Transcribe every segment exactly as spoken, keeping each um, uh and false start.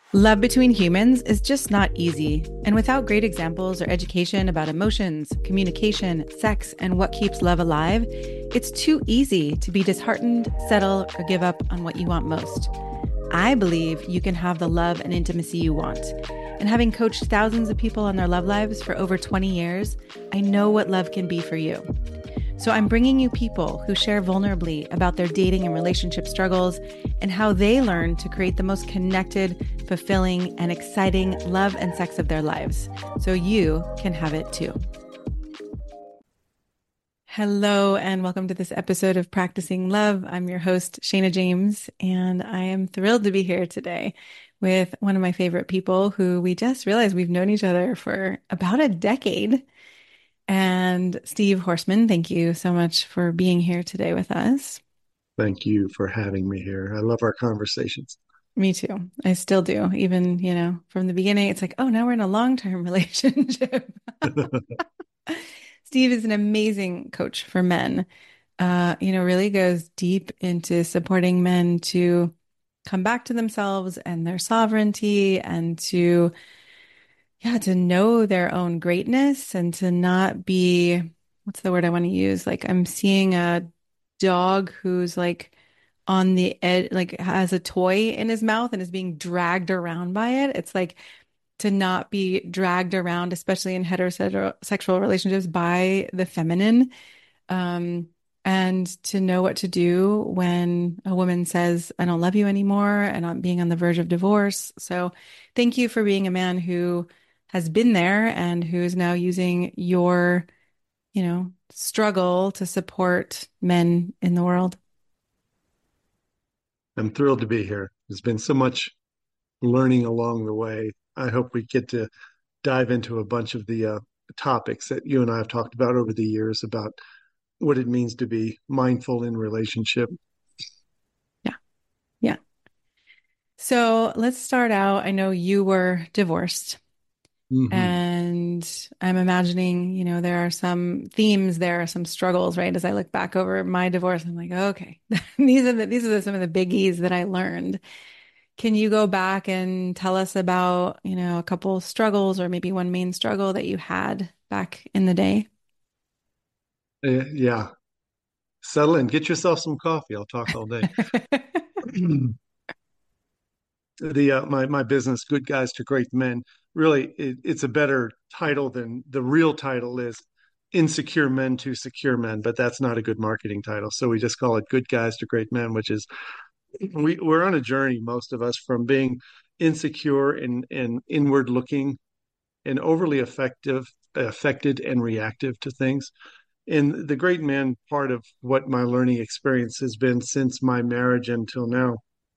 Love between humans is just not easy. And without great examples or education about emotions, communication, sex, and what keeps love alive, it's too easy to be disheartened, settle, or give up on what you want most. I believe you can have the love and intimacy you want. And having coached thousands of people on their love lives for over twenty years, I know what love can be for you. So I'm bringing you people who share vulnerably about their dating and relationship struggles and how they learn to create the most connected, fulfilling, and exciting love and sex of their lives so you can have it too. Hello, and welcome to this episode of Practicing Love. I'm your host, Shayna James, and I am thrilled to be here today with one of my favorite people who we just realized we've known each other for about a decade. And Steve Horseman, thank you so much for being here today with us. Thank you for having me here. I love our conversations. Me too. I still do. Even, you know, from the beginning, it's like, oh, now we're in a long-term relationship. Steve is an amazing coach for men. Uh, you know, really goes deep into supporting men to come back to themselves and their sovereignty and to, yeah, to know their own greatness and to not be, what's the word I want to use? Like I'm seeing a dog who's like on the edge, like has a toy in his mouth and is being dragged around by it. It's like to not be dragged around, especially in heterosexual relationships, by the feminine. Um, and to know what to do when a woman says, I don't love you anymore, and I'm being on the verge of divorce. So thank you for being a man who has been there and who is now using your, you know, struggle to support men in the world. I'm thrilled to be here. There's been so much learning along the way. I hope we get to dive into a bunch of the uh, topics that you and I have talked about over the years about what it means to be mindful in relationship. Yeah. Yeah. So let's start out. I know you were divorced. Hmm. And I'm imagining, you know, there are some themes, there are some struggles, right? As I look back over my divorce, I'm like, okay, these are the, these are the, some of the biggies that I learned. Can you go back and tell us about, you know, a couple struggles or maybe one main struggle that you had back in the day? Uh, yeah, settle in, get yourself some coffee. I'll talk all day. the uh, my my business, Good Guys to Great Men, really it, it's a better title than the real title is Insecure Men to Secure Men, but that's not a good marketing title. So we just call it Good Guys to Great Men, which is we we're on a journey, most of us, from being insecure and and inward looking and overly effective affected and reactive to things. And the great man part of what my learning experience has been since my marriage until now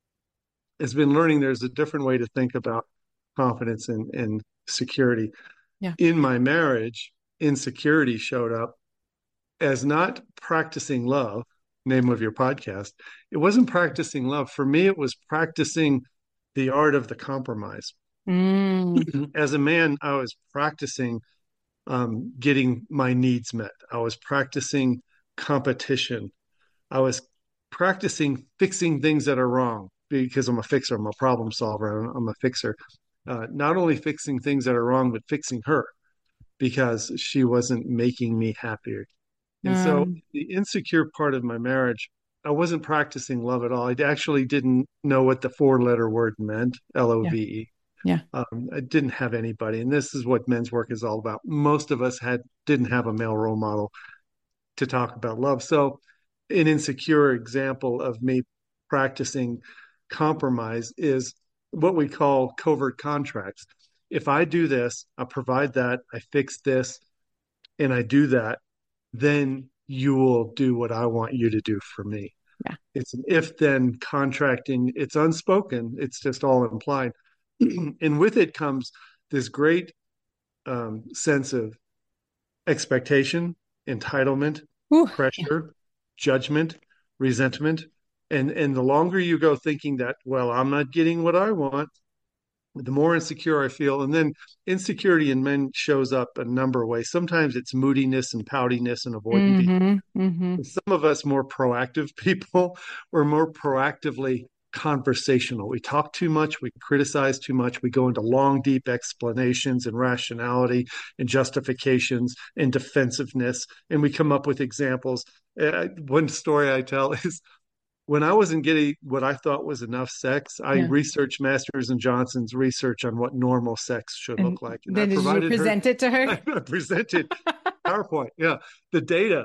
has been learning there's a different way to think about confidence and, and security. Yeah. In my marriage, insecurity showed up as not practicing love, name of your podcast. It wasn't practicing love. For me, it was practicing the art of the compromise. Mm, As a man, I was practicing um, getting my needs met. I was practicing competition. I was practicing fixing things that are wrong because I'm a fixer. I'm a problem solver. I'm, I'm a fixer. Uh, not only fixing things that are wrong, but fixing her because she wasn't making me happier. And so um, the insecure part of my marriage, I wasn't practicing love at all. I actually didn't know what the four letter word meant, L O yeah. V E. Yeah. Um, I didn't have anybody. And this is what men's work is all about. Most of us had didn't have a male role model to talk about love. So an insecure example of me practicing compromise is what we call covert contracts. If I do this, I provide that, I fix this, and I do that, then you will do what I want you to do for me. Yeah. It's an if then contracting. It's unspoken, it's just all implied. And with it comes this great um, sense of expectation, entitlement, Ooh, yeah. pressure, judgment, resentment. And and the longer you go thinking that, well, I'm not getting what I want, the more insecure I feel. And then insecurity in men shows up a number of ways. Sometimes it's moodiness and poutiness and avoidant behavior. Mm-hmm. Mm-hmm. Some of us more proactive people, we're more proactively conversational. We talk too much, we criticize too much, we go into long, deep explanations and rationality and justifications and defensiveness, and we come up with examples. Uh, one story I tell is when I wasn't getting what I thought was enough sex, I Yeah. researched Masters and Johnson's research on what normal sex should And look like. And I then did you provided her, present it to her? I presented PowerPoint. Yeah. The data.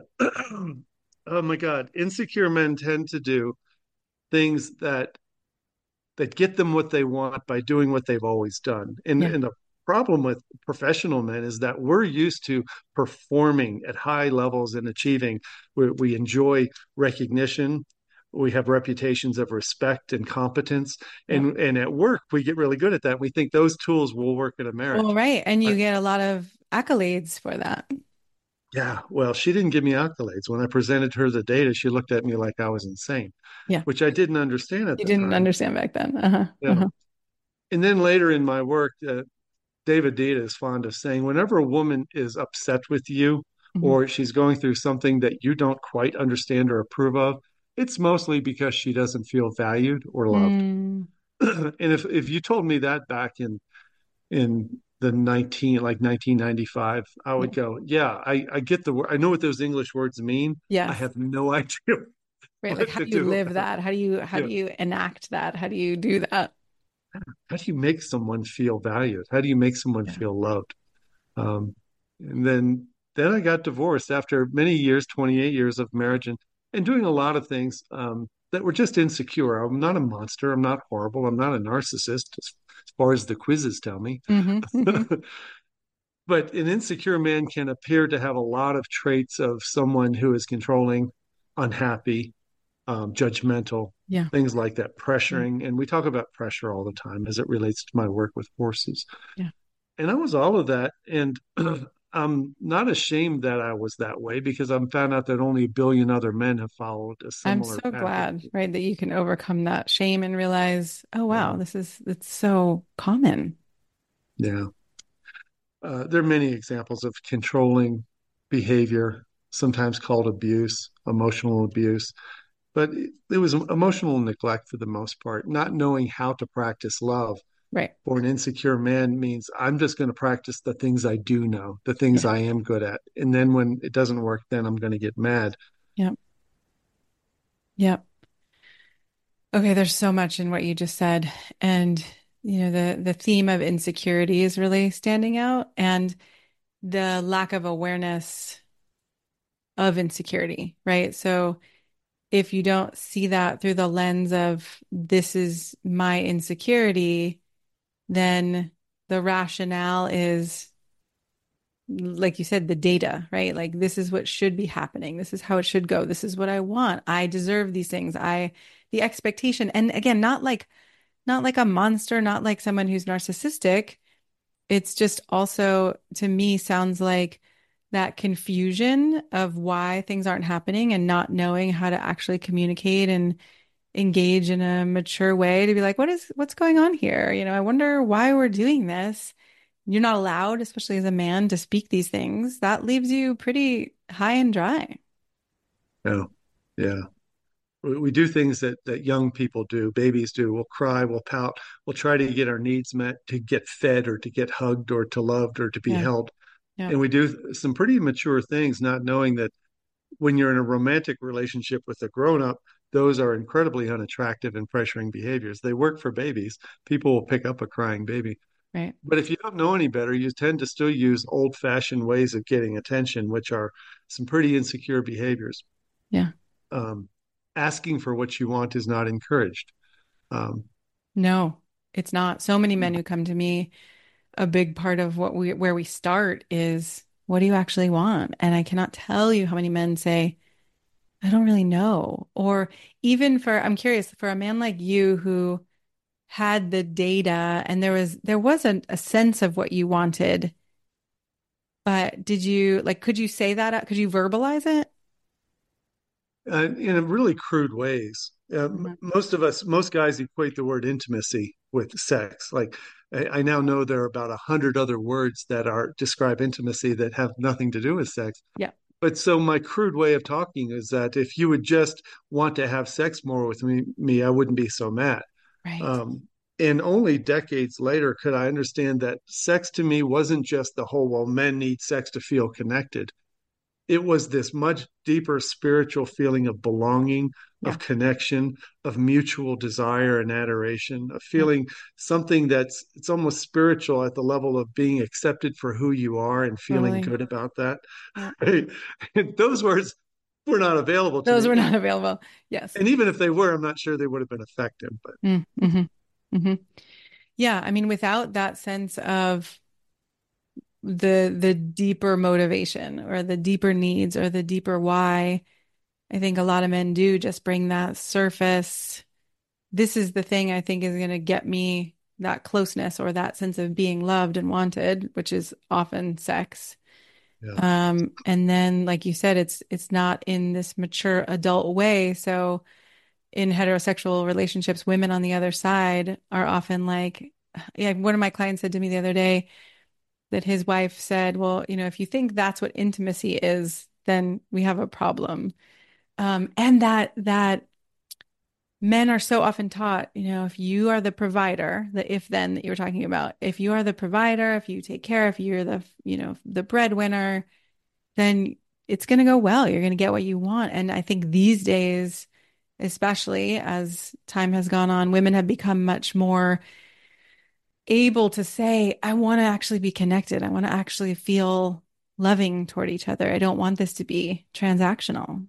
Oh my God. Insecure men tend to do things that that get them what they want by doing what they've always done. And, Yeah. and the problem with professional men is that we're used to performing at high levels and achieving. We, we enjoy recognition. We have reputations of respect and competence. Yeah. And, and at work, we get really good at that. We think those tools will work in a Well, marriage. right. And you Right? get a lot of accolades for that. Yeah, well, she didn't give me accolades. When I presented her the data, she looked at me like I was insane, Yeah. which I didn't understand at You the didn't time. understand back then. Uh-huh. Yeah. Uh-huh. And then later in my work, uh, David Deida is fond of saying, whenever a woman is upset with you Mhm. or she's going through something that you don't quite understand or approve of, it's mostly because she doesn't feel valued or loved. Mm, And if if you told me that back in in the nineteen like nineteen ninety-five, I yeah. would go, yeah, I I get the word. I know what those English words mean. I Yes. have no idea Right. Like what how to do you do live about it. that? How do you how Yeah. do you enact that? How do you do that? How do you make someone feel valued? How do you make someone Yeah. feel loved? Um, and then then I got divorced after many years, twenty-eight years of marriage and, and doing a lot of things um, that were just insecure. I'm not a monster. I'm not horrible. I'm not a narcissist as, as far as the quizzes tell me. Hmm. Hmm. But an insecure man can appear to have a lot of traits of someone who is controlling, unhappy, um, judgmental, Yeah. things like that, Yeah. pressuring. And we talk about pressure all the time as it relates to my work with horses. Yeah. And I was all of that. And I'm not ashamed that I was that way because I'm found out that only a billion other men have followed a I'm similar so path. glad, right, that you can overcome that shame and realize, oh wow, Yeah. this is it's so common. Yeah. Uh, there are many examples of controlling behavior, sometimes called abuse, emotional abuse, but it, it was emotional neglect for the most part, not knowing how to practice love. Right. For an insecure man means I'm just going to practice the things I do know, the things Yeah. I am good at. And then when it doesn't work, then I'm going to get mad. Yeah. Yeah. Okay, there's so much in what you just said. And you know, the the theme of insecurity is really standing out and the lack of awareness of insecurity, right? So if you don't see that through the lens of this is my insecurity, then the rationale is, like you said, the data, right? Like this is what should be happening. This is how it should go. This is what I want. I deserve these things. I, the expectation. And again, not like, not like a monster, not like someone who's narcissistic. It's just also, to me, sounds like that confusion of why things aren't happening and not knowing how to actually communicate and engage in a mature way to be like, what is, what's going on here? You know, I wonder why we're doing this. You're not allowed, especially as a man, to speak these things. That leaves you pretty high and dry. Yeah. Yeah. We, we do things that, that young people do, babies do. We'll cry, we'll pout, we'll try to get our needs met, to get fed or to get hugged or to loved or to be Yeah. held. Yeah. And we do some pretty mature things, not knowing that when you're in a romantic relationship with a grown up, those are incredibly unattractive and pressuring behaviors. They work for babies. People will pick up a crying baby. Right. But if you don't know any better, you tend to still use old fashioned ways of getting attention, which are some pretty insecure behaviors. Yeah. Um, Asking for what you want is not encouraged. Um, No, it's not. So many men who come to me, a big part of what we where we start is what do you actually want? And I cannot tell you how many men say, I don't really know. Or even for, I'm curious, for a man like you who had the data and there was there was a, a sense of what you wanted, but did you like could you say that out? Could you verbalize it? uh, in really crude ways. Uh, Mhm. most of us, most guys equate the word intimacy with sex. Like I, I now know there are about a hundred other words that are describe intimacy that have nothing to do with sex. Yeah. But so my crude way of talking is that if you would just want to have sex more with me, me, I wouldn't be so mad. Right. Um, and only decades later could I understand that sex to me wasn't just the whole, well, men need sex to feel connected. It was this much deeper spiritual feeling of belonging, Yeah. of connection, of mutual desire and adoration, of Yep. feeling something that's it's almost spiritual at the level of being accepted for who you are and feeling Totally. good about that. Yeah. Those words were not available to Those me. were not available. Yes. And even if they were, I'm not sure they would have been effective. But Mm, hmm hmm Yeah. I mean, without that sense of the the deeper motivation or the deeper needs or the deeper why, I think a lot of men do just bring that surface. This is the thing I think is going to get me that closeness or that sense of being loved and wanted, which is often sex. yeah, Um, and then, like you said, it's it's not in this mature adult way. So in heterosexual relationships, women on the other side are often like, yeah, one of my clients said to me the other day that his wife said, well, you know, if you think that's what intimacy is, then we have a problem. Um, and that that men are so often taught, you know, if you are the provider, the if then that you were talking about, if you are the provider, if you take care, if you're the, you know, the breadwinner, then it's going to go well. You're going to get what you want. And I think these days, especially as time has gone on, women have become much more able to say, I want to actually be connected. I want to actually feel loving toward each other. I don't want this to be transactional.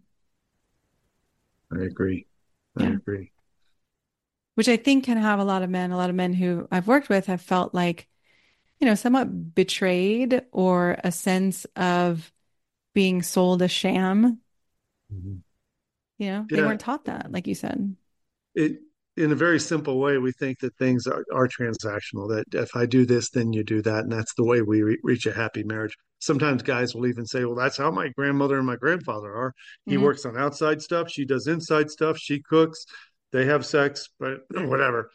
I agree. I Yeah. agree. Which I think can have a lot of men, a lot of men who I've worked with have felt like, you know, somewhat betrayed or a sense of being sold a sham. Mhm. You know, they Yeah, weren't taught that, like you said. it in a very simple way, we think that things are, are transactional, that if I do this, then you do that. And that's the way we re- reach a happy marriage. Sometimes guys will even say, well, that's how my grandmother and my grandfather are. He Hmm. works on outside stuff. She does inside stuff. She cooks. They have sex, but whatever.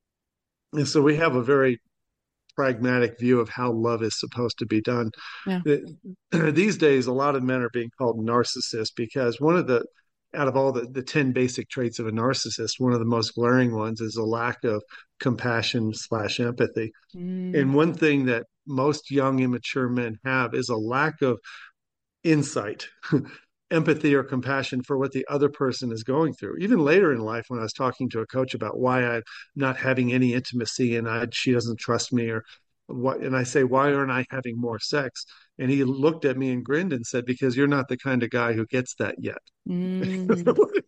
And so we have a very pragmatic view of how love is supposed to be done. Yeah. These days, a lot of men are being called narcissists because one of the, out of all the, the ten basic traits of a narcissist, one of the most glaring ones is a lack of compassion slash empathy. Mm, And one thing that most young, immature men have is a lack of insight, empathy, or compassion for what the other person is going through. Even later in life, when I was talking to a coach about why I'm not having any intimacy and I, she doesn't trust me, or what, and I say, why aren't I having more sex? And he looked at me and grinned and said, because you're not the kind of guy who gets that yet. mm, What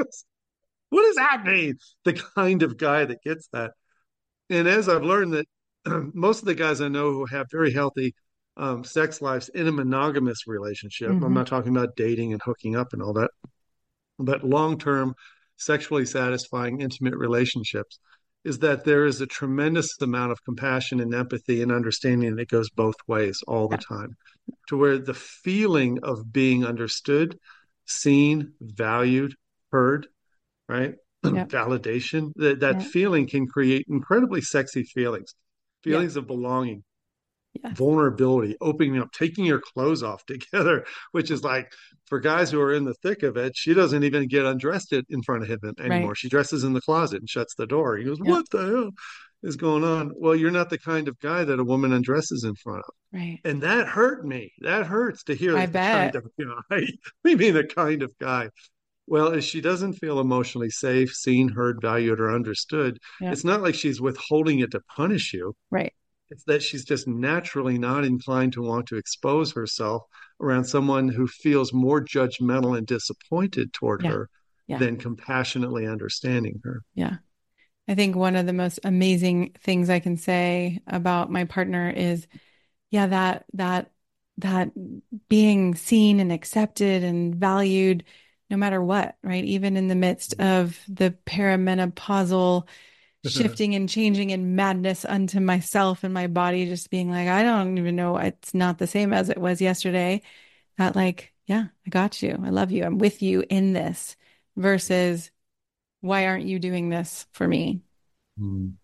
does that mean? The kind of guy that gets that. And as I've learned that most of the guys I know who have very healthy um, sex lives in a monogamous relationship, I'm hmm not talking about dating and hooking up and all that, but long term, sexually satisfying, intimate relationships, is that there is a tremendous amount of compassion and empathy and understanding that goes both ways all the Yeah. time, to where the feeling of being understood, seen, valued, heard, right? Yeah. Validation, that, that Yeah. feeling can create incredibly sexy feelings, Yeah. feelings of belonging, Yes. vulnerability, opening up, taking your clothes off together, which is like for guys who are in the thick of it, she doesn't even get undressed in front of him Right. anymore. She dresses in the closet and shuts the door. He goes, Yeah. what the hell is going on? Well, you're not the kind of guy that a woman undresses in front of. Right. And that hurt me. That hurts to hear I that the kind bet. of guy, we mean the kind of guy. Well, if she doesn't feel emotionally safe, seen, heard, valued, or understood, Yeah. it's not like she's withholding it to punish you. Right. It's that she's just naturally not inclined to want to expose herself around someone who feels more judgmental and disappointed toward Yeah. her Yeah. than compassionately understanding her. Yeah. I think one of the most amazing things I can say about my partner is, yeah, that that that being seen and accepted and valued no matter what, right? Even in the midst of the perimenopausal shifting and changing and madness unto myself and my body just being like, I don't even know, it's not the same as it was yesterday. That like, yeah, I got you. I love you. I'm with you in this versus why aren't you doing this for me? Mm.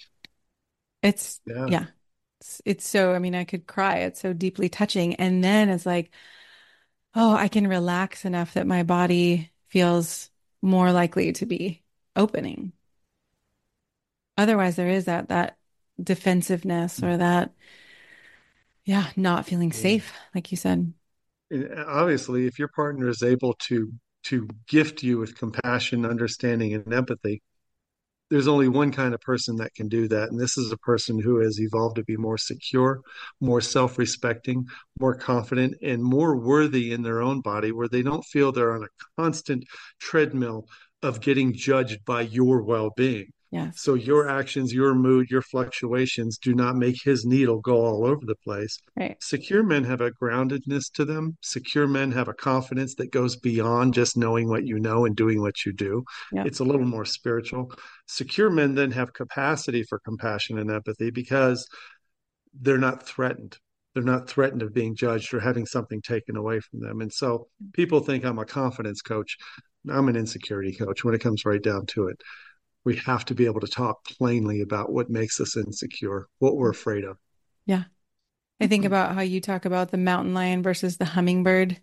It's Yeah. yeah. It's, it's so, I mean, I could cry. It's so deeply touching. And then it's like, oh, I can relax enough that my body feels more likely to be opening. Otherwise, there is that that defensiveness or that, yeah, not feeling Yeah. safe, like you said. And obviously, if your partner is able to to gift you with compassion, understanding, and empathy, there's only one kind of person that can do that. And this is a person who has evolved to be more secure, more self respecting, more confident, and more worthy in their own body, where they don't feel they're on a constant treadmill of getting judged by your well being. Yes. So your actions, your mood, your fluctuations do not make his needle go all over the place. Right. Secure men have a groundedness to them. Secure men have a confidence that goes beyond just knowing what you know and doing what you do. Yep. It's a little more spiritual. Secure men then have capacity for compassion and empathy because they're not threatened. They're not threatened of being judged or having something taken away from them. And so people think I'm a confidence coach. I'm an insecurity coach when it comes right down to it. We have to be able to talk plainly about what makes us insecure, what we're afraid of. Yeah. I think about how you talk about the mountain lion versus the hummingbird.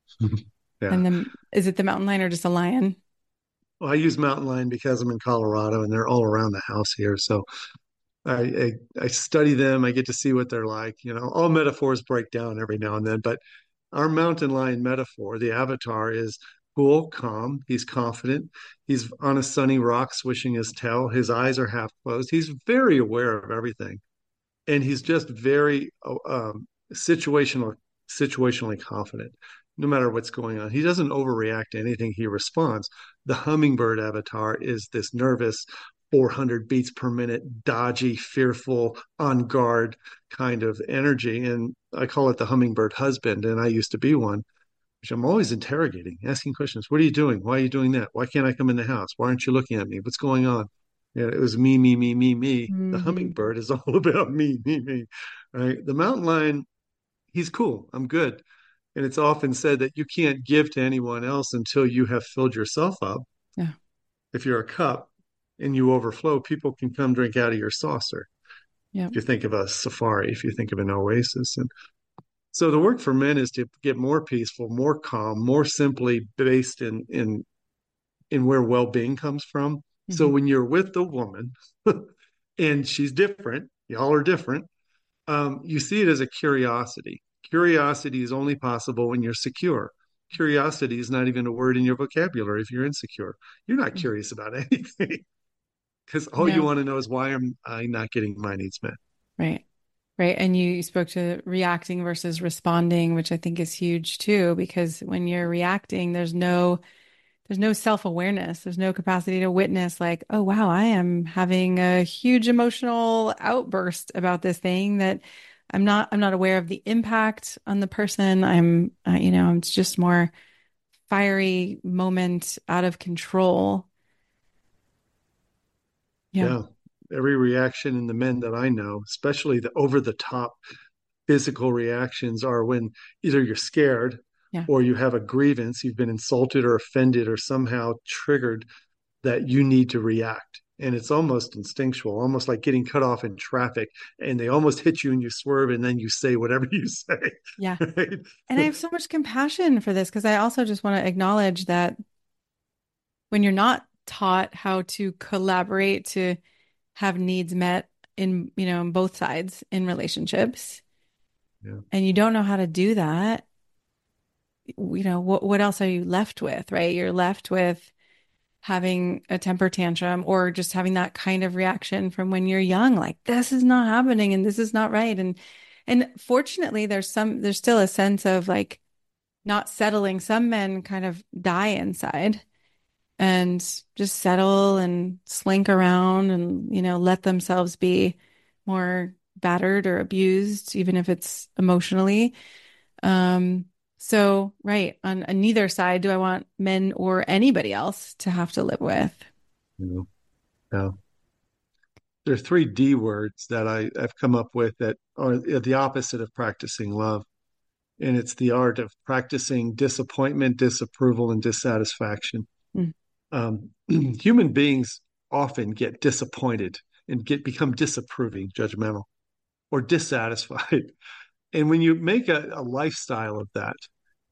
Yeah. And the, is it the mountain lion or just a lion? Well, I use mountain lion because I'm in Colorado and they're all around the house here. So I, I I study them. I get to see what they're like. You know, all metaphors break down every now and then, but our mountain lion metaphor, the avatar, is cool, calm. He's confident. He's on a sunny rock, swishing his tail. His eyes are half closed. He's very aware of everything, and he's just very um, situational, situationally confident. No matter what's going on, he doesn't overreact to anything. He responds. The hummingbird avatar is this nervous, four hundred beats per minute, dodgy, fearful, on guard kind of energy. And I call it the hummingbird husband. And I used to be one, which I'm always interrogating, asking questions. What are you doing? Why are you doing that? Why can't I come in the house? Why aren't you looking at me? What's going on? Yeah, it was me, me, me, me, me. The Hmm. hummingbird is all about me, me, me. Right? The mountain lion, he's cool. I'm good. And it's often said that you can't give to anyone else until you have filled yourself up. Yeah. If you're a cup and you overflow, people can come drink out of your saucer. Yeah. If you think of a safari, if you think of an oasis. And so the work for men is to get more peaceful, more calm, more simply based in in in where well-being comes from. So Hmm. when you're with the woman and she's different, y'all are different, um, you see it as a curiosity. Curiosity is only possible when you're secure. Curiosity is not even a word in your vocabulary if you're insecure. You're not curious about anything because all you No. want to know is why am I not getting my needs met? Right. Right. And you spoke to reacting versus responding, which I think is huge too, because when you're reacting, there's no there's no self-awareness. There's no capacity to witness like, oh wow, I am having a huge emotional outburst about this thing that I'm not I'm not aware of the impact on the person. I'm uh, you know, it's just more fiery moment out of control. Yeah. Yeah. Every reaction in the men that I know, especially the over the top physical reactions, are when either you're scared Yeah. or you have a grievance, you've been insulted or offended or somehow triggered that you need to react. And it's almost instinctual, almost like getting cut off in traffic and they almost hit you and you swerve and then you say whatever you say. Yeah. Right? And I have so much compassion for this because I also just want to acknowledge that when you're not taught how to collaborate to have needs met in, you know, on both sides in relationships, Yeah. and you don't know how to do that, you know, what what else are you left with, right? You're left with having a temper tantrum or just having that kind of reaction from when you're young, like this is not happening and this is not right. And and fortunately there's some there's still a sense of like not settling. Some men kind of die inside and just settle and slink around and, you know, let themselves be more battered or abused, even if it's emotionally. Um, so, right, on, on neither side do I want men or anybody else to have to live with. You know, yeah. There are three D words that I, I've come up with that are the opposite of practicing love. And it's the art of practicing disappointment, disapproval, and dissatisfaction. Mm, Um, human beings often get disappointed and get become disapproving, judgmental, or dissatisfied. And when you make a, a lifestyle of that,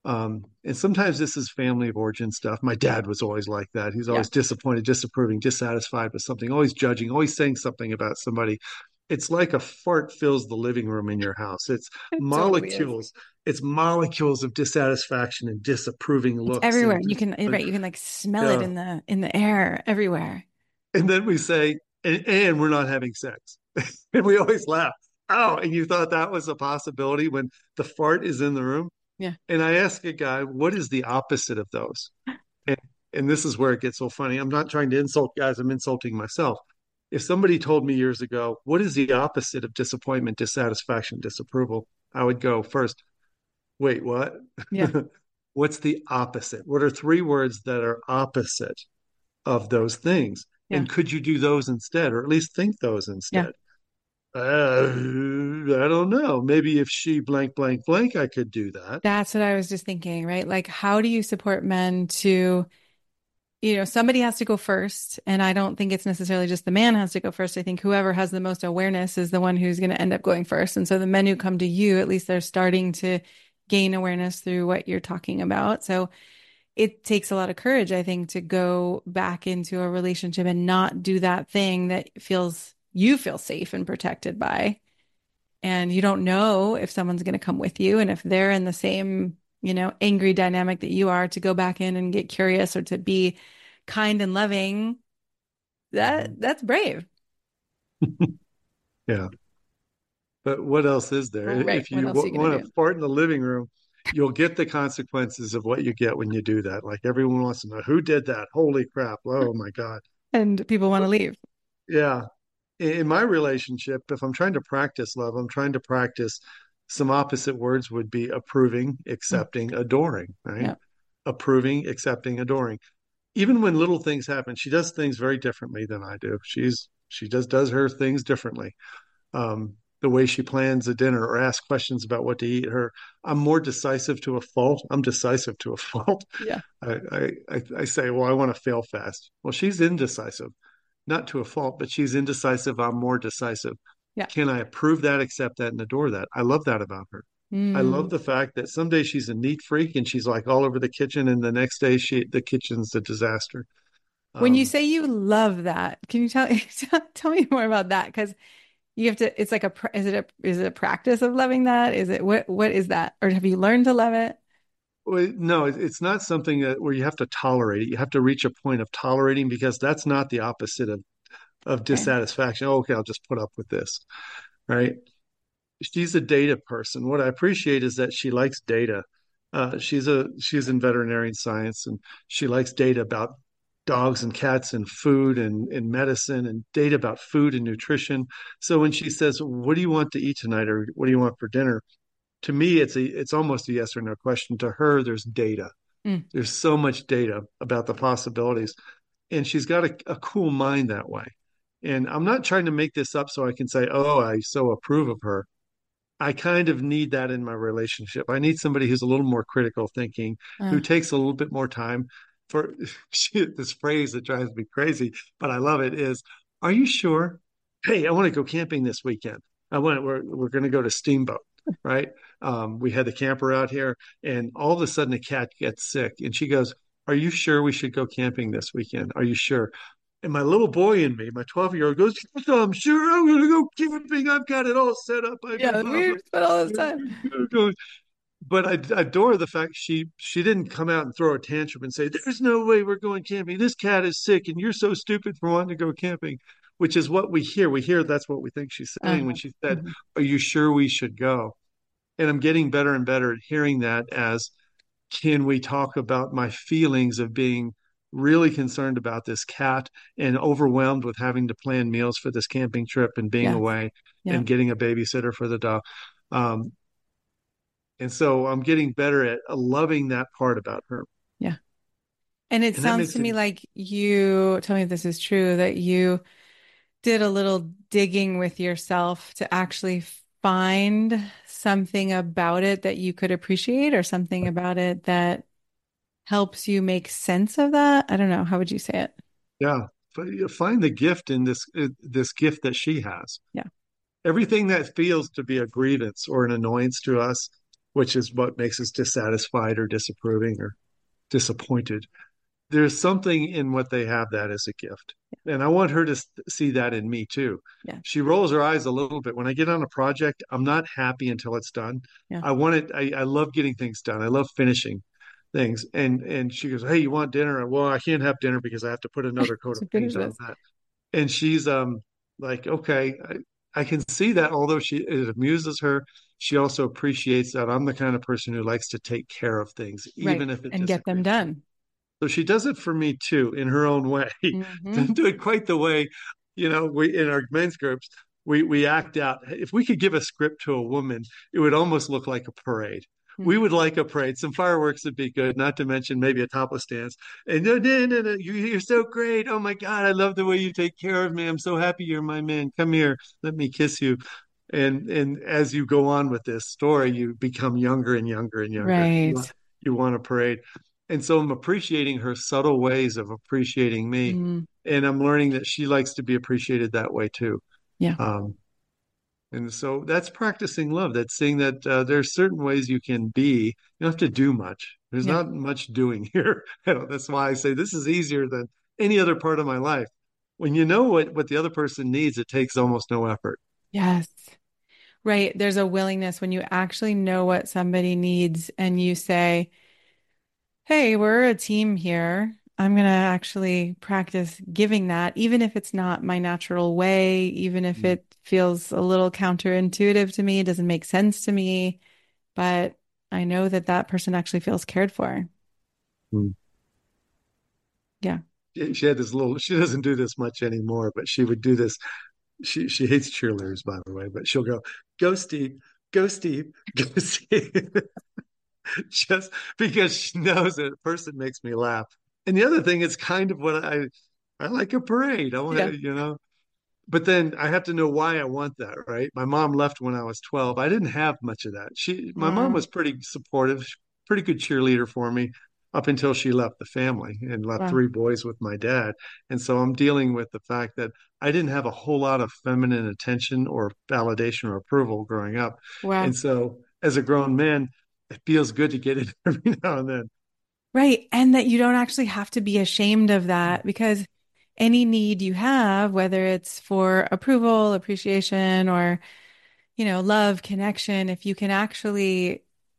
Um, and sometimes this is family of origin stuff. My dad was always like that. He's Yeah, always disappointed, disapproving, dissatisfied with something, always judging, always saying something about somebody. It's like a fart fills the living room in your house. It's it totally is. molecules, it's molecules of dissatisfaction and disapproving It's looks everywhere. and You just can, right, you can like smell it yeah. in the in the air everywhere. And then we say, and, and we're not having sex. And we always laugh. Oh, and you thought that was a possibility when the fart is in the room? Yeah. And I ask a guy, what is the opposite of those? And and this is where it gets so funny. I'm not trying to insult guys, I'm insulting myself. If somebody told me years ago, what is the opposite of disappointment, dissatisfaction, disapproval? I would go first, wait, what? Yeah. What's the opposite? What are three words that are opposite of those things? Yeah. And could you do those instead, or at least think those Yeah. instead? Uh, I don't know. Maybe if she blank, blank, blank, I could do that. That's what I was just thinking, right? Like, how do you support men to, you know, somebody has to go first. And I don't think it's necessarily just the man has to go first. I think whoever has the most awareness is the one who's going to end up going first. And so the men who come to you, at least they're starting to gain awareness through what you're talking about. So it takes a lot of courage, I think, to go back into a relationship and not do that thing that feels you feel safe and protected by. And you don't know if someone's going to come with you and if they're in the same, you know, angry dynamic that you are, to go back in and get curious or to be kind and loving. Mhm. That that's brave. Yeah. But what else is there? Right. If What you else are w you going want to to do? fart in the living room, you'll get the consequences of what you get when you do that. Like everyone wants to know who did that. Holy crap. Oh my God. And people want to leave. Yeah. In my relationship, if I'm trying to practice love, I'm trying to practice some opposite words would be approving, Mm, accepting, adoring, right? yeah. Approving, accepting, adoring. Even when little things happen, she does things very differently than I do. She's she just does her things differently. Um, the way she plans a dinner or asks questions about what to eat. Her, I'm more decisive to a fault. I'm decisive to a fault. Yeah. I, I, I I say, well, I want to fail fast. Well, she's indecisive, not to a fault, but she's indecisive. I'm more decisive. Yeah. Can I approve that, accept that, and adore that? I love that about her. I love Mm. the fact that some days she's a neat freak and she's like all over the kitchen, and the next day she the kitchen's a disaster. When you Um, say you love that, can you tell tell me more about that? Because you have to, it's like a, is it a, is it a practice of loving that? Is it, what, what is that? Or have you learned to love it? well, no, it- it's not something that where you have to tolerate it. You have to reach a point of tolerating because that's not the opposite of of Okay. dissatisfaction. Oh, okay, I'll just put up with this, right? She's a data person. What I appreciate is that she likes data. Uh, she's a she's in veterinary science and she likes data about dogs and cats and food and, and medicine and data about food and nutrition. So when she says, "What do you want to eat tonight?" or "What do you want for dinner?" to me, it's a it's almost a yes or no question. To her, there's data. Mm. There's so much data about the possibilities, and she's got a, a cool mind that way. And I'm not trying to make this up so I can say, "Oh, I so approve of her." I kind of need that in my relationship. I need somebody who's a little more critical thinking, who Uh, takes a little bit more time for this phrase that drives me crazy, but I love it is, are you sure? Hey, I want to go camping this weekend. I want we're we're going to go to Steamboat, right? Um, we had the camper out here, and all of a sudden a cat gets sick, and she goes, "Are you sure we should go camping this weekend? Are you sure?" And my little boy in me, my twelve year old goes, "Yes, I'm sure I'm going to go camping. I've got it all set up. I've been yeah, blah, blah, we spent all this time. blah." But I, I adore the fact she she didn't come out and throw a tantrum and say, "There's no way we're going camping. This cat is sick, and you're so stupid for wanting to go camping," which is what we hear. We hear that's what we think she's Uh, saying when she said, mhm. "Are you sure we should go?" And I'm getting better and better at hearing that as, can we talk about my feelings of being really concerned about this cat and overwhelmed with having to plan meals for this camping trip and being Yes. away Yeah. and getting a babysitter for the dog. Um, and so I'm getting better at loving that part about her. Yeah. And it And that sounds to makes it, me like you, tell me if this is true, that you did a little digging with yourself to actually find something about it that you could appreciate or something about it that helps you make sense of that. I don't know. How would you say it? yeah, find the gift in this, uh, this gift that she has. Yeah. Everything that feels to be a grievance or an annoyance to us, which is what makes us dissatisfied or disapproving or disappointed. There's something in what they have that is a gift. And I want her to see that in me too. Yeah. She rolls her eyes a little bit. When I get on a project, I'm not happy until it's done. Yeah. I want it, I, I love getting things done. I love finishing things. And and she goes, "Hey, you want dinner?" Well, I can't have dinner because I have to put another coat of To finish paint on this. that. And she's um like, okay, I, I can see that although she it amuses her, she also appreciates that I'm the kind of person who likes to take care of things, Right. even if it And get them disagrees with me. done. So she does it for me too, in her own way. Hmm. Doesn't do it quite the way, you know, we in our men's groups, we we act out. If we could give a script to a woman, it would almost look like a parade. We would like a parade. Some fireworks would be good, not to mention maybe a topless dance. And no, no, no, no, you, you're so great. Oh my God, I love the way you take care of me. I'm so happy you're my man. Come here, let me kiss you. And and as you go on with this story, you become younger and younger and younger. You want, Right. you want a parade. And so I'm appreciating her subtle ways of appreciating me. Mm. And I'm learning that she likes to be appreciated that way too. Yeah. Um, and so that's practicing love. That's seeing that uh, there's certain ways you can be. You don't have to do much. There's Yeah. not much doing here. You know, that's why I say this is easier than any other part of my life. When you know what, what the other person needs, it takes almost no effort. Yes. Right. There's a willingness when you actually know what somebody needs and you say, hey, we're a team here. I'm going to actually practice giving that, even if it's not my natural way, even if Mm, it feels a little counterintuitive to me, it doesn't make sense to me, but I know that that person actually feels cared for. mm. Yeah. She had this little, she doesn't do this much anymore, but she would do this. She she hates cheerleaders, by the way, but she'll go, go Steve, go Steve, go Steve. Just because she knows that a person makes me laugh. And the other thing is kind of what I I like a parade. I want Yeah. to, you know, but then I have to know why I want that, right? My mom left when I was twelve. I didn't have much of that. She, my mom Wow. was pretty supportive, pretty good cheerleader for me up until she left the family and left Wow. three boys with my dad. And so I'm dealing with the fact that I didn't have a whole lot of feminine attention or validation or approval growing up. Wow. And so as a grown man, it feels good to get it every now and then. Right. And that you don't actually have to be ashamed of that because any need you have, whether it's for approval, appreciation, or, you know, love, connection, if you can actually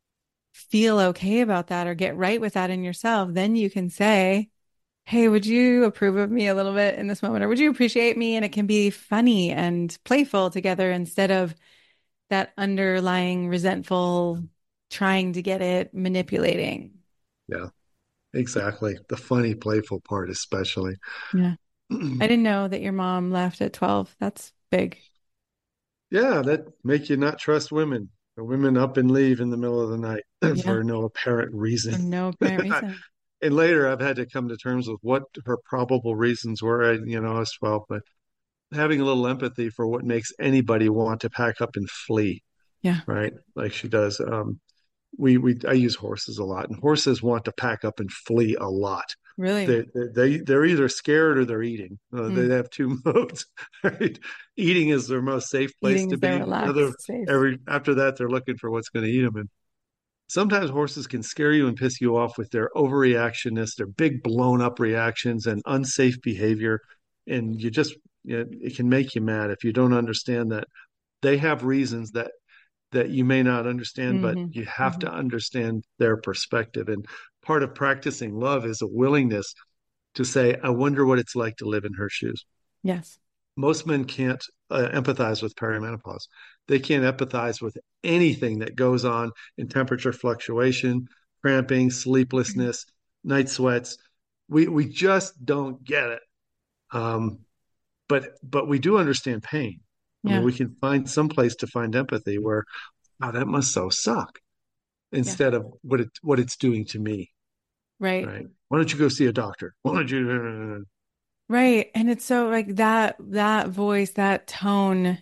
feel okay about that or get right with that in yourself, then you can say, hey, would you approve of me a little bit in this moment? Or would you appreciate me? And it can be funny and playful together instead of that underlying resentful, trying to get it, manipulating. Yeah, exactly. The funny, playful part, especially. Yeah. I didn't know that your mom left at twelve. That's big. Yeah, that make you not trust women. The women up and leave in the middle of the night Yeah. for no apparent reason. For no apparent reason. And later I've had to come to terms with what her probable reasons were, you know, as well, but having a little empathy for what makes anybody want to pack up and flee, Yeah. right? Like she does. Um, we we I use horses a lot, and horses want to pack up and flee a lot. Really. They they they're either scared or they're eating. Uh, Hmm. they have two modes, right? Eating is their most safe place Eating to is their be. The other relaxed space. every after that they're looking for what's going to eat them. And sometimes horses can scare you and piss you off with their overreactionness, their big blown up reactions and unsafe behavior, and you just you know, it can make you mad if you don't understand that they have reasons that that you may not understand, but Hmm. you have Hmm. to understand their perspective. And part of practicing love is a willingness to say, I wonder what it's like to live in her shoes. Yes. Most men can't uh, empathize with perimenopause. They can't empathize with anything that goes on in temperature fluctuation, cramping, sleeplessness, night sweats. We we just don't get it. Um, but but we do understand pain. I mean, Yeah. we can find some place to find empathy where, oh, that must so suck, Yeah. instead of what it what it's doing to me, Right. right? Why don't you go see a doctor? Why don't you? Right. And it's so like that, that voice, that tone.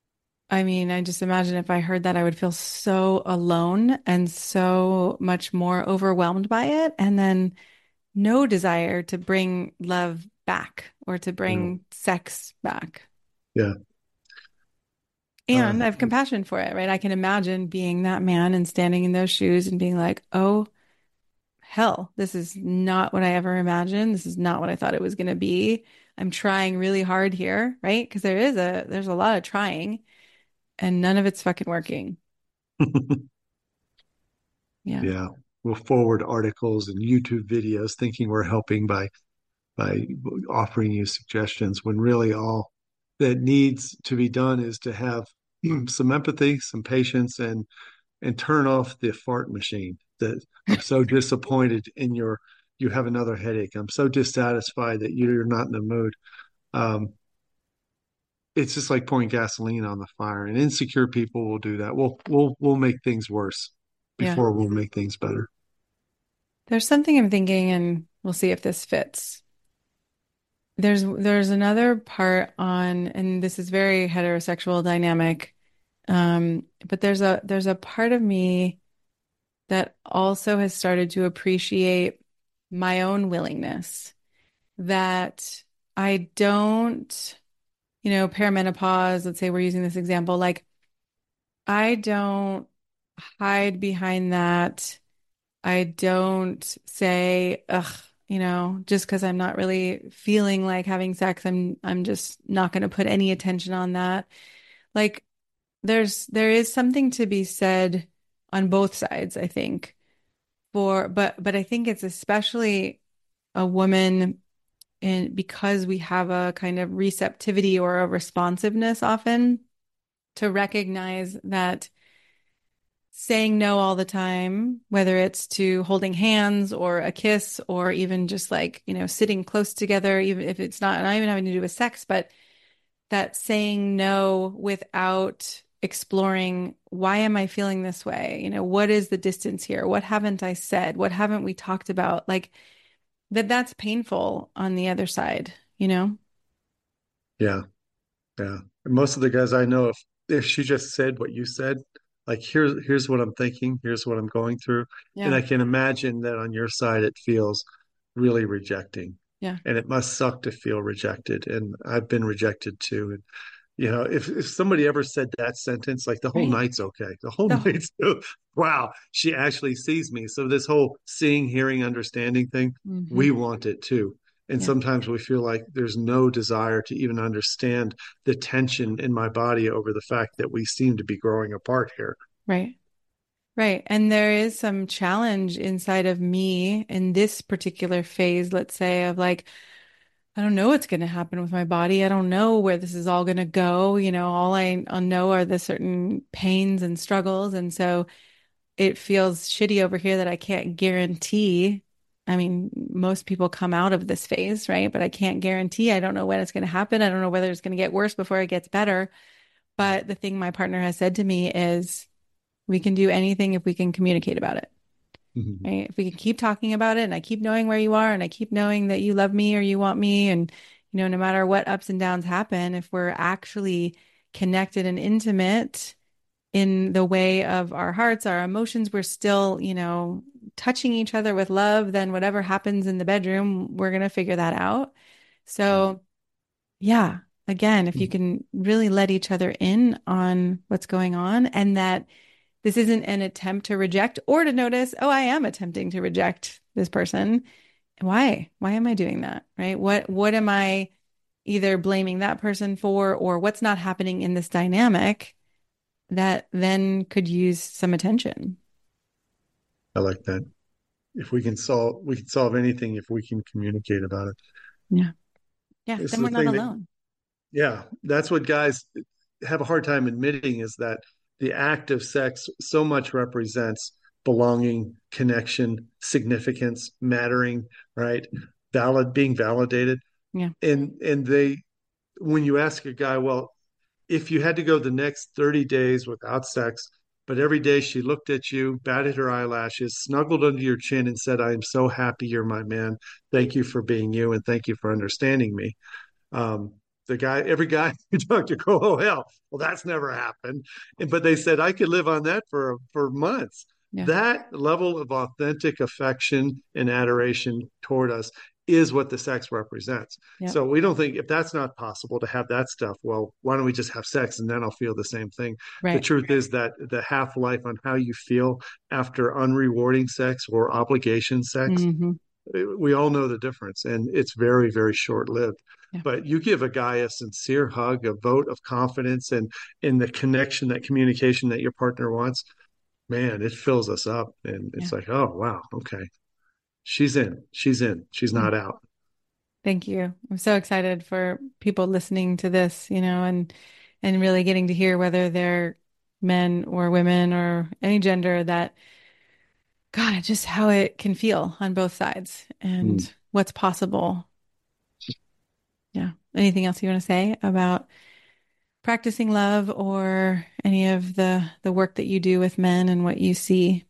I mean, I just imagine if I heard that, I would feel so alone and so much more overwhelmed by it. And then no desire to bring love back or to You know, bring sex back. yeah. And Uh, I have compassion for it, right? I can imagine being that man and standing in those shoes and being like, oh, hell, this is not what I ever imagined. This is not what I thought it was going to be. I'm trying really hard here, right? Because there is a there's a lot of trying and none of it's fucking working. Yeah. yeah, we'll forward articles and YouTube videos thinking we're helping by by offering you suggestions when really all that needs to be done is to have some empathy, some patience, and and turn off the fart machine. That I'm so disappointed in your you have another headache. I'm so dissatisfied that you're not in the mood. Um, it's just like pouring gasoline on the fire, and insecure people will do that. We'll we'll we'll make things worse Yeah. before we'll make things better. There's something I'm thinking, and we'll see if this fits. There's there's another part on, and this is very heterosexual dynamic. Um, but there's a there's a part of me that also has started to appreciate my own willingness that I don't, you know, perimenopause, let's say we're using this example, like I don't hide behind that. I don't say, ugh, you know, just because I'm not really feeling like having sex, I'm I'm just not going to put any attention on that. Like there's there is something to be said on both sides, I think. For but but I think it's especially a woman in because we have a kind of receptivity or a responsiveness often to recognize that saying no all the time, whether it's to holding hands or a kiss or even just like, you know, sitting close together, even if it's not not even having to do with sex, but that saying no without exploring why am I feeling this way? You know, what is the distance here? What haven't I said? What haven't we talked about? Like that that's painful on the other side, you know? Yeah, yeah. Most of the guys I know, if if she just said what you said, like here's here's what I'm thinking, here's what I'm going through, and Yeah. I can imagine that on your side it feels really rejecting, Yeah. and it must suck to feel rejected. And I've been rejected too. And you know, if if somebody ever said that sentence, like the whole Right. night's okay. The whole The night's wow, she actually sees me. So this whole seeing, hearing, understanding thing, hmm we want it too. And Yeah. sometimes we feel like there's no desire to even understand the tension in my body over the fact that we seem to be growing apart here. Right. Right. And there is some challenge inside of me in this particular phase, let's say, of like, I don't know what's going to happen with my body. I don't know where this is all going to go. You know, all I I know are the certain pains and struggles. And so it feels shitty over here that I can't guarantee. I mean, most people come out of this phase, right? But I can't guarantee. I don't know when it's going to happen. I don't know whether it's going to get worse before it gets better. But the thing my partner has said to me is, we can do anything if we can communicate about it. Mhm. Right? If we can keep talking about it and I keep knowing where you are and I keep knowing that you love me or you want me and you know no matter what ups and downs happen, if we're actually connected and intimate in the way of our hearts, our emotions, we're still, you know, touching each other with love, then whatever happens in the bedroom, we're going to figure that out. So, yeah, again, if you can really let each other in on what's going on and that this isn't an attempt to reject or to notice, oh, I am attempting to reject this person. Why? Why am I doing that? Right? What what am I either blaming that person for or what's not happening in this dynamic that then could use some attention? I like that. If we can solve, we can solve anything if we can communicate about it. Yeah. Yeah. It's Then the we're not thing that, alone. yeah, that's what guys have a hard time admitting is that the act of sex so much represents belonging, connection, significance, mattering, right? Valid, being validated. Yeah. And and they when you ask a guy, well, if you had to go the next thirty days without sex, but every day she looked at you, batted her eyelashes, snuggled under your chin, and said, I am so happy you're my man. Thank you for being you and thank you for understanding me. Um, the guy, every guy you talk to, go, oh hell, well that's never happened. And, but they said I could live on that for for months. Yeah. That level of authentic affection and adoration toward us is what the sex represents. Yep. So we don't think if that's not possible to have that stuff, well, why don't we just have sex and then I'll feel the same thing? The Right. truth is that the half life on how you feel after unrewarding sex or obligation sex, Hmm. we all know the difference, and it's very, very short lived. Yeah. But you give a guy a sincere hug, a vote of confidence, and in the connection, that communication that your partner wants, man, it fills us up. And Yeah. it's like, oh, wow, okay. She's in. She's in. She's Mm. not out. Thank you. I'm so excited for people listening to this, you know, and and really getting to hear whether they're men or women or any gender that God, just how it can feel on both sides Mm. and what's possible. Yeah. Anything else you want to say about practicing love or any of the the work that you do with men and what you see?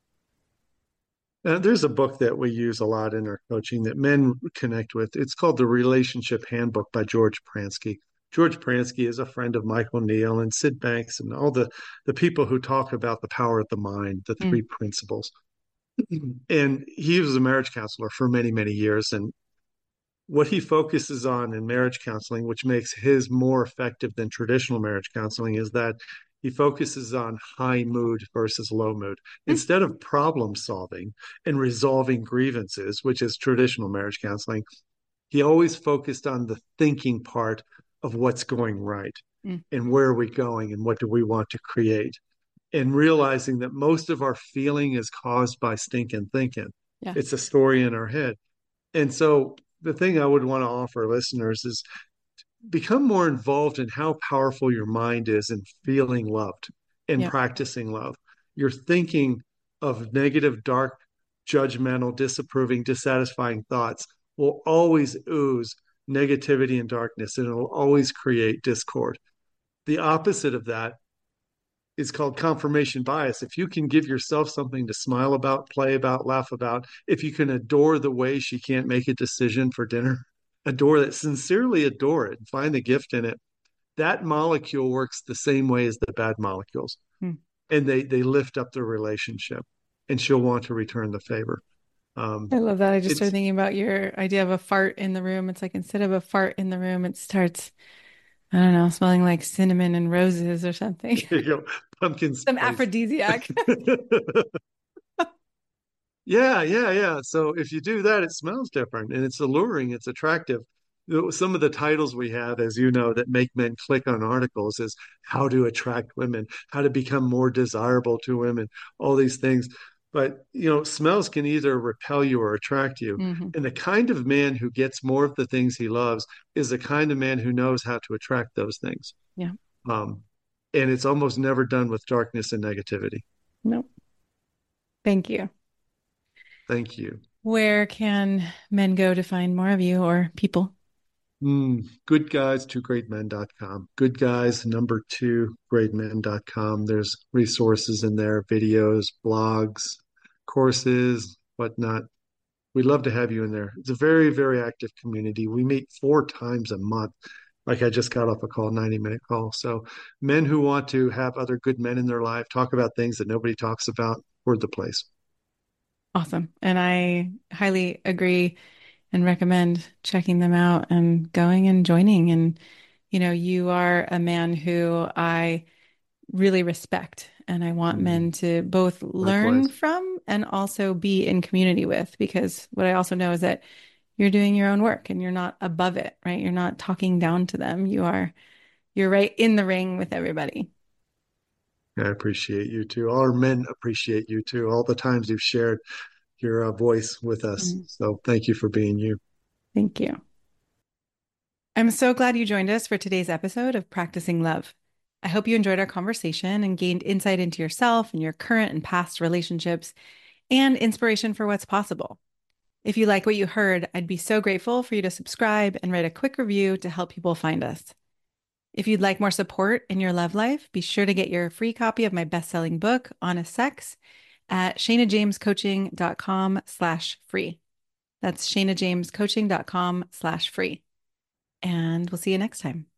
Uh, there's a book that we use a lot in our coaching that men connect with. It's called The Relationship Handbook by George Pransky. George Pransky is a friend of Michael Neal and Sid Banks and all the, the people who talk about the power of the mind, the Mm, three principles. And he was a marriage counselor for many, many years. And what he focuses on in marriage counseling, which makes his more effective than traditional marriage counseling, is that he focuses on high mood versus low mood. mm, Instead of problem solving and resolving grievances, which is traditional marriage counseling, he always focused on the thinking part of what's going right mm. and where are we going and what do we want to create. And realizing that most of our feeling is caused by stinking thinking. Yeah. It's a story in our head. And so the thing I would want to offer listeners is become more involved in how powerful your mind is in feeling loved and Yeah. practicing love. You're thinking of negative, dark, judgmental, disapproving, dissatisfying thoughts will always ooze negativity and darkness, and it will always create discord. The opposite of that is called confirmation bias. If you can give yourself something to smile about, play about, laugh about, if you can adore the way she can't make a decision for dinner, adore it, sincerely adore it, and find the gift in it, that molecule works the same way as the bad molecules. Mm. And they, they lift up the relationship, and she'll want to return the favor. Um, I love that. I just started it's, thinking about your idea of a fart in the room. It's like instead of a fart in the room, it starts, I don't know, smelling like cinnamon and roses or something. you know, pumpkin Some spice. aphrodisiac. Yeah, yeah, yeah. So if you do that, it smells different and it's alluring, it's attractive. You know, some of the titles we have, as you know, that make men click on articles is how to attract women, how to become more desirable to women, all these things. But, you know, smells can either repel you or attract you. Hmm. And the kind of man who gets more of the things he loves is the kind of man who knows how to attract those things. Yeah. Um, and it's almost never done with darkness and negativity. No. Thank you. Thank you. Where can men go to find more of you or people? Mm, good guys to great men dot com. Good guys, number two, great men dot com. There's resources in there, videos, blogs, courses, whatnot. We'd love to have you in there. It's a very, very active community. We meet four times a month. Like I just got off a call, ninety minute call. So men who want to have other good men in their life, talk about things that nobody talks about, we're the place. Awesome. And I highly agree and recommend checking them out and going and joining. And, you know, you are a man who I really respect. And I want Mm, men to both learn likewise. from and also be in community with, because what I also know is that you're doing your own work and you're not above it, right? You're not talking down to them. You are, you're right in the ring with everybody. I appreciate you too. All our men appreciate you too. All the times you've shared your uh, voice with us. Mm. So thank you for being you. Thank you. I'm so glad you joined us for today's episode of Practicing Love. I hope you enjoyed our conversation and gained insight into yourself and your current and past relationships and inspiration for what's possible. If you like what you heard, I'd be so grateful for you to subscribe and write a quick review to help people find us. If you'd like more support in your love life, be sure to get your free copy of my best-selling book, Honest Sex, at shanajamescoaching.com slash free. That's shanajamescoaching.com slash free. And we'll see you next time.